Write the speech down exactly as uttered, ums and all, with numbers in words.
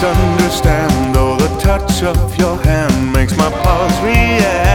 understand, though the touch of your hand makes my pulse react.